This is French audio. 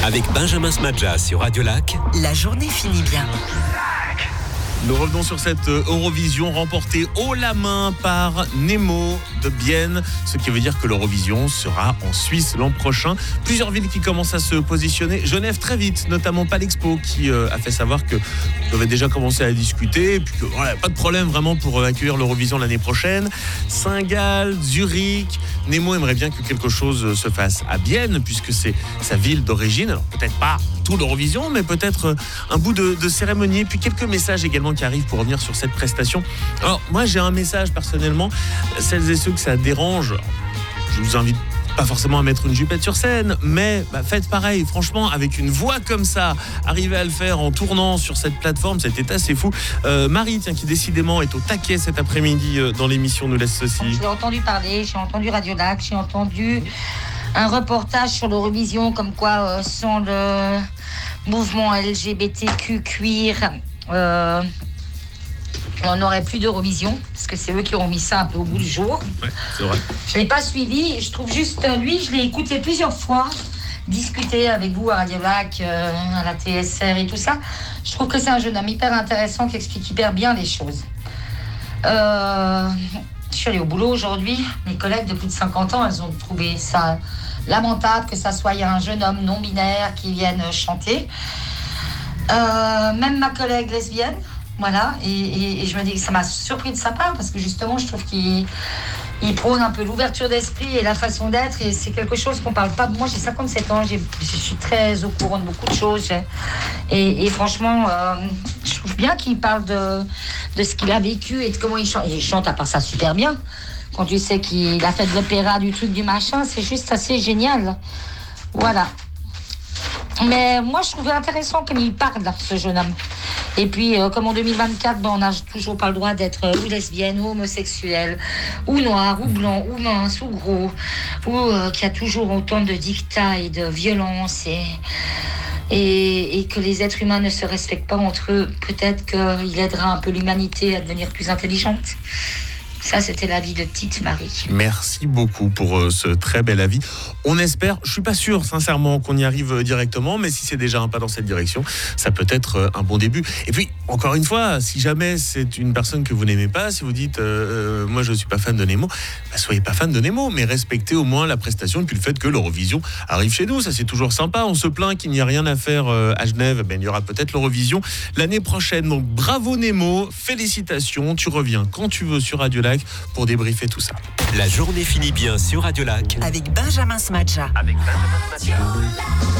Avec Benjamin Smadja sur Radio Lac. La journée finit bien. Nous revenons sur cette Eurovision remportée haut la main par Nemo de Bienne, ce qui veut dire que l'Eurovision sera en Suisse l'an prochain. Plusieurs villes qui commencent à se positionner. Genève très vite, notamment Palexpo qui a fait savoir que on avait déjà commencé à discuter, et puis que voilà, pas de problème vraiment pour accueillir l'Eurovision l'année prochaine. Saint-Gall, Zurich. Nemo aimerait bien que quelque chose se fasse à Bienne, puisque c'est sa ville d'origine. Alors peut-être pas tout l'Eurovision, mais peut-être un bout de cérémonie. Et puis quelques messages également qui arrivent pour revenir sur cette prestation. Alors moi j'ai un message personnellement, celles et ceux que ça dérange, je vous invite pas forcément à mettre une jupette sur scène, mais faites pareil, franchement, avec une voix comme ça, arriver à le faire en tournant sur cette plateforme, c'était assez fou. Marie, qui décidément est au taquet cet après-midi dans l'émission Nous laisse ceci. J'ai entendu parler, j'ai entendu Radio Lac, j'ai entendu un reportage sur l'Eurovision, comme quoi sans le mouvement LGBTQ cuir, on n'aurait plus d'Eurovision, parce que c'est eux qui ont mis ça un peu au bout du jour. Ouais, c'est vrai. Je ne l'ai pas suivi, je trouve juste lui, je l'ai écouté plusieurs fois, discuter avec vous à Radio Lac, à la TSR et tout ça. Je trouve que c'est un jeune homme hyper intéressant qui explique hyper bien les choses. Je suis allée au boulot aujourd'hui, mes collègues de plus de 50 ans, elles ont trouvé ça lamentable que ça soit un jeune homme non-binaire qui vienne chanter. Même ma collègue lesbienne. Voilà, et je me dis que ça m'a surpris de sa part parce que justement je trouve qu'il prône un peu l'ouverture d'esprit et la façon d'être, et c'est quelque chose qu'on parle pas. Moi j'ai 57 ans, je suis très au courant de beaucoup de choses et franchement je trouve bien qu'il parle de ce qu'il a vécu et de comment il chante. Et il chante à part ça super bien. Quand tu sais qu'il a fait de l'opéra, du truc, du machin, c'est juste assez génial. Voilà. Mais moi, je trouvais intéressant comme il parle, ce jeune homme. Et puis, comme en 2024, on n'a toujours pas le droit d'être ou lesbienne, ou homosexuelle, ou noir, ou blanc, ou mince, ou gros, ou qu'il y a toujours autant de dictats et de violence, et que les êtres humains ne se respectent pas entre eux. Peut-être qu'il aidera un peu l'humanité à devenir plus intelligente. Ça, c'était l'avis de Petite Marie. Merci beaucoup pour ce très bel avis. On espère, je suis pas sûr sincèrement qu'on y arrive directement, mais si c'est déjà un pas dans cette direction, ça peut être un bon début. Et puis, encore une fois, si jamais c'est une personne que vous n'aimez pas, si vous dites moi je suis pas fan de Nemo, soyez pas fan de Nemo, mais respectez au moins la prestation et puis le fait que l'Eurovision arrive chez nous. Ça, c'est toujours sympa. On se plaint qu'il n'y a rien à faire à Genève, il y aura peut-être l'Eurovision l'année prochaine. Donc bravo Nemo, félicitations, tu reviens quand tu veux sur Radio Lac pour débriefer tout ça. La journée finit bien sur Radio Lac. Avec Benjamin Smadja.